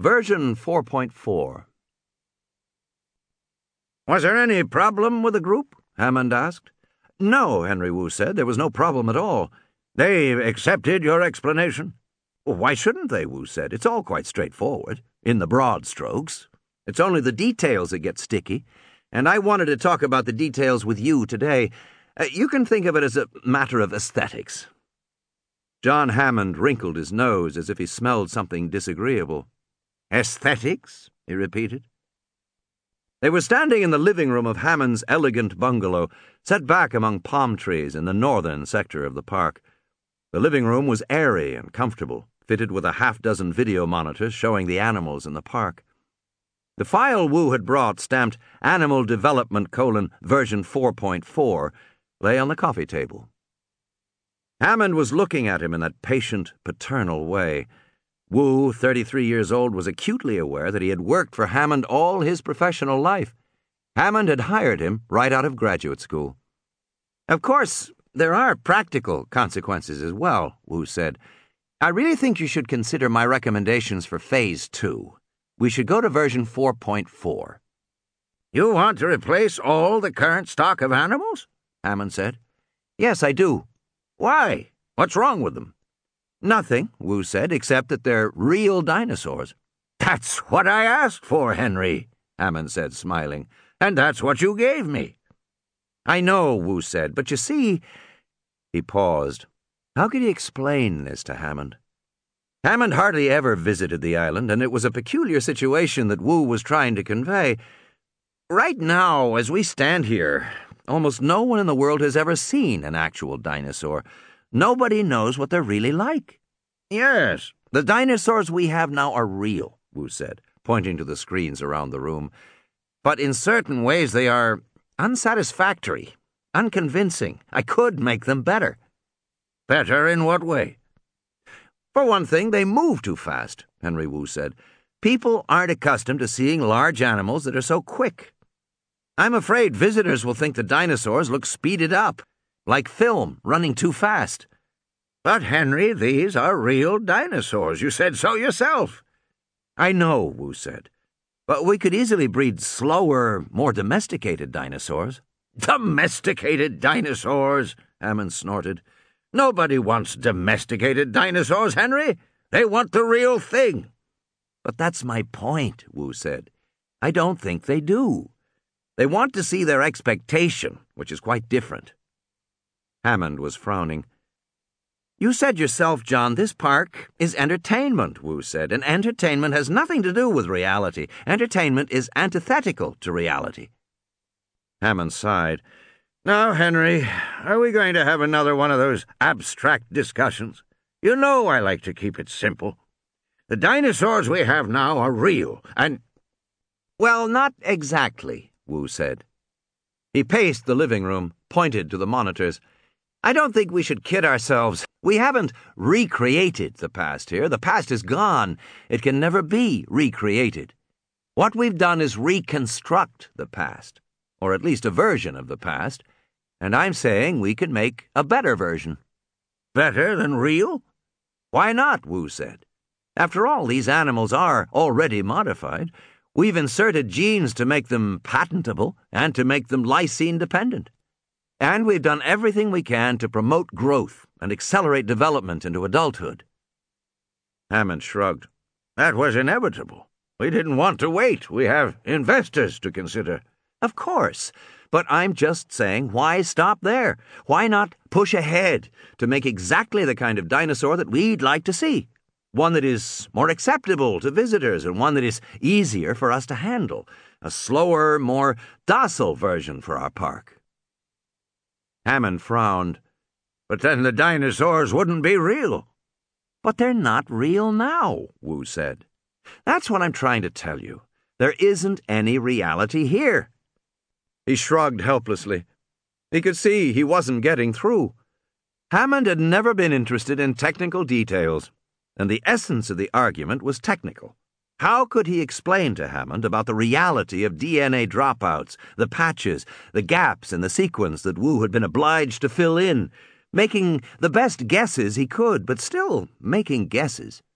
Version 4.4. Was there any problem with the group? Hammond asked. No, Henry Wu said. There was no problem at all. They accepted your explanation. Well, why shouldn't they? Wu said. It's all quite straightforward, in the broad strokes. It's only the details that get sticky, and I wanted to talk about the details with you today. You can think of it as a matter of aesthetics. John Hammond wrinkled his nose as if he smelled something disagreeable. Aesthetics? He repeated. They were standing in the living room of Hammond's elegant bungalow, set back among palm trees in the northern sector of the park. The living room was airy and comfortable, fitted with a half-dozen video monitors showing the animals in the park. The file Wu had brought, stamped Animal Development: version 4.4, lay on the coffee table. Hammond was looking at him in that patient, paternal way. Wu, 33 years old, was acutely aware that he had worked for Hammond all his professional life. Hammond had hired him right out of graduate school. Of course, there are practical consequences as well, Wu said. I really think you should consider my recommendations for Phase 2. We should go to version 4.4. You want to replace all the current stock of animals? Hammond said. Yes, I do. Why? What's wrong with them? Nothing, Wu said, except that they're real dinosaurs. That's what I asked for, Henry, Hammond said, smiling. And that's what you gave me. I know, Wu said, but you see... He paused. How could he explain this to Hammond? Hammond hardly ever visited the island, and it was a peculiar situation that Wu was trying to convey. Right now, as we stand here, almost no one in the world has ever seen an actual dinosaur. Nobody knows what they're really like. Yes, the dinosaurs we have now are real, Wu said, pointing to the screens around the room. But in certain ways they are unsatisfactory, unconvincing. I could make them better. Better in what way? For one thing, they move too fast, Henry Wu said. People aren't accustomed to seeing large animals that are so quick. I'm afraid visitors will think the dinosaurs look speeded up, like film running too fast. But, Henry, these are real dinosaurs. You said so yourself. I know, Wu said. But we could easily breed slower, more domesticated dinosaurs. Domesticated dinosaurs? Hammond snorted. Nobody wants domesticated dinosaurs, Henry. They want the real thing. But that's my point, Wu said. I don't think they do. They want to see their expectation, which is quite different. Hammond was frowning. You said yourself, John, this park is entertainment, Wu said, and entertainment has nothing to do with reality. Entertainment is antithetical to reality. Hammond sighed. Now, Henry, are we going to have another one of those abstract discussions? You know I like to keep it simple. The dinosaurs we have now are real, and... Well, not exactly, Wu said. He paced the living room, pointed to the monitors. I don't think we should kid ourselves. We haven't recreated the past here. The past is gone. It can never be recreated. What we've done is reconstruct the past, or at least a version of the past, and I'm saying we could make a better version. Better than real? Why not, Wu said. After all, these animals are already modified. We've inserted genes to make them patentable and to make them lysine-dependent. And we've done everything we can to promote growth and accelerate development into adulthood. Hammond shrugged. That was inevitable. We didn't want to wait. We have investors to consider. Of course, but I'm just saying, why stop there? Why not push ahead to make exactly the kind of dinosaur that we'd like to see? One that is more acceptable to visitors and one that is easier for us to handle. A slower, more docile version for our park. Hammond frowned. But then the dinosaurs wouldn't be real. But they're not real now, Wu said. That's what I'm trying to tell you. There isn't any reality here. He shrugged helplessly. He could see he wasn't getting through. Hammond had never been interested in technical details, and the essence of the argument was technical. How could he explain to Hammond about the reality of DNA dropouts, the patches, the gaps in the sequence that Wu had been obliged to fill in, making the best guesses he could, but still making guesses?